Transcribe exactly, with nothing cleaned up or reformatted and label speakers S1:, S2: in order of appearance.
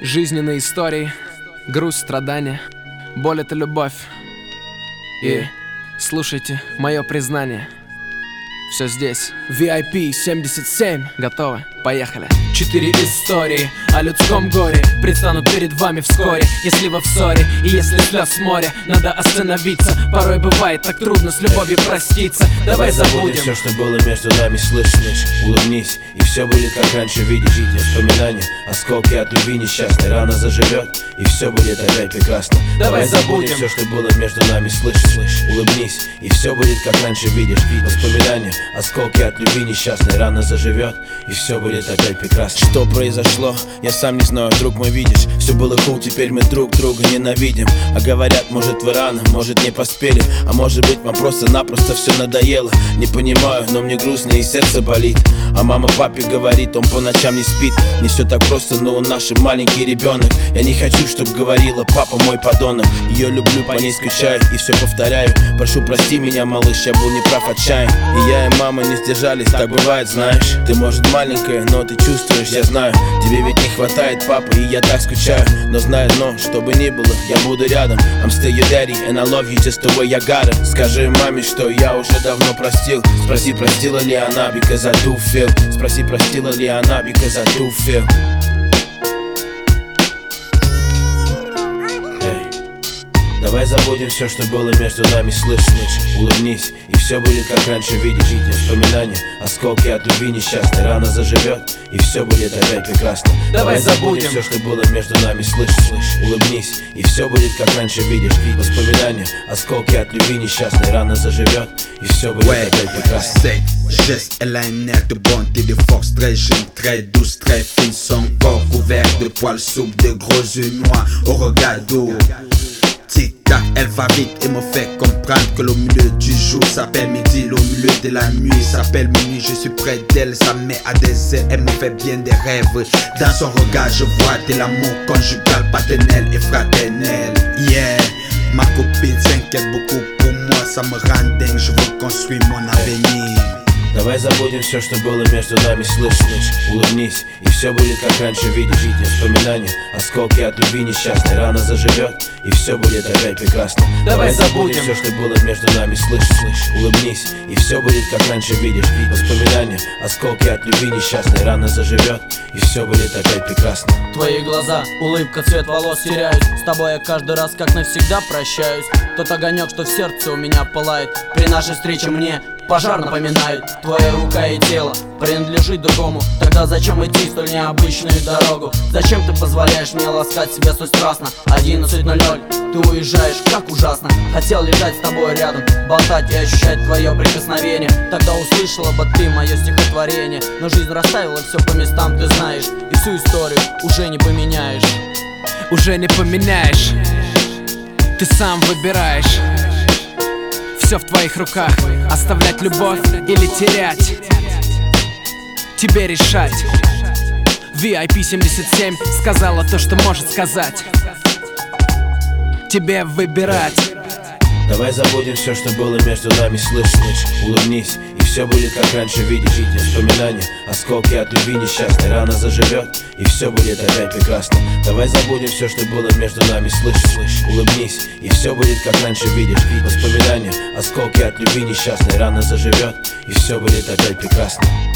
S1: Жизненные истории, грусть, страдания, боль — это любовь. И слушайте мое признание. Все здесь. ви ай пи семьдесят семь. Готовы? Поехали. Четыре истории о людском горе предстанут перед вами вскоре. Если вы в ссоре и если слез море, надо остановиться. Порой бывает так трудно с любовью проститься. Давай забудем
S2: все, что было между нами, слышь, слышь. Улыбнись, и все будет как раньше, видишь. Воспоминания, осколки от любви несчастной. Рана заживет, и все будет опять прекрасно.
S1: Давай забудем
S2: все, что было между нами, слышь, слышь. Улыбнись, и все будет как раньше, видишь. Воспоминания, осколки от любви несчастной. Рана заживет, и все будет опять прекрасно. Что произошло, я сам не знаю, друг мой, видишь. Все было cool, теперь мы друг друга ненавидим. А говорят, может вы рано, может не поспели. А может быть вам просто-напросто все надоело. Не понимаю, но мне грустно и сердце болит. А мама папе говорит, он по ночам не спит. Не все так просто, но он наш маленький ребенок. Я не хочу, чтоб говорила, папа мой подонок. Ее люблю, по ней скучаю и все повторяю. Прошу, прости меня, малыш, я был неправ, отчаян. И я и мама не сдержались, так бывает, знаешь. Ты может маленькая, но ты чувствуешь, я знаю. Тебе ведь не хватает папы, и я так скучаю. Но знаю, но, что бы ни было, я буду рядом. I'm still your daddy, and I love you just the way I got it. Скажи маме, что я уже давно простил. Спроси, простила ли она, because I do feel. Спроси, простила ли она, because I do feel. Давай забудем все, что было между нами, слышь, слышь. Улыбнись, и все будет как раньше, видишь. Воспоминания, осколки от любви несчастной. Рана заживет, и все будет опять прекрасно.
S1: Давай забудем
S2: все, что было между нами, слышь, слышь. Улыбнись, и все будет как раньше, видишь. Vоспоминания, осколки от любви несчастной. Rana zаживет, и все будет
S3: ouais,
S2: опять прекрасно.
S3: Cette geste, elle a un air de bonté, de force très jeune, très douce, très fine. Son corps couvert de poils souples, de gros yeux noirs au regard d'eau. Tic-tac, elle va vite et me fait comprendre que le milieu du jour s'appelle midi, le milieu de la nuit s'appelle minuit. Je suis près d'elle, ça met à des ailes, elle me fait bien des rêves. Dans son regard, je vois de l'amour conjugal, paternel et fraternel. Yeah, ma copine s'inquiète beaucoup pour moi, ça me rend dingue, je veux construire mon avenir.
S2: Давай забудем все, что было между нами, слышь, слышь. Улыбнись, и все будет как раньше, видишь. Воспоминания, осколки от любви несчастной. Рана заживет, и все будет опять прекрасно.
S1: Давай забудем
S2: все, что было между нами, слышь, слышь. Улыбнись, и все будет как раньше, видишь. Воспоминания, осколки от любви несчастной. Рана заживет, и все будет опять прекрасно.
S4: Твои глаза, улыбка, цвет волос теряюсь. С тобой я каждый раз как навсегда прощаюсь. Тот огонек, что в сердце у меня пылает, при нашей встрече мне пожар напоминает. Твоя рука и тело принадлежит другому. Тогда зачем идти столь необычную дорогу? Зачем ты позволяешь мне ласкать себя столь страстно? Одиннадцать ноль ноль, ты уезжаешь, как ужасно. Хотел лежать с тобой рядом, болтать и ощущать твое прикосновение. Тогда услышала бы ты мое стихотворение. Но жизнь расставила все по местам, ты знаешь. И всю историю уже не поменяешь.
S1: Уже не поменяешь. Ты сам выбираешь. Все в твоих руках. Оставлять любовь или терять, тебе решать. ви ай пи семьдесят семь сказала то, что может сказать. Тебе выбирать.
S2: Давай забудем все, что было между нами, слышь, слышь. Улыбнись, и все будет как раньше, видишь. Воспоминания, осколки от любви несчастной. Рана заживет, и все будет опять прекрасно. Давай забудем все, что было между нами, слышь, слышь. Улыбнись, и все будет как раньше, видишь. Воспоминания, осколки от любви несчастной. Рана заживет, и все будет опять прекрасно.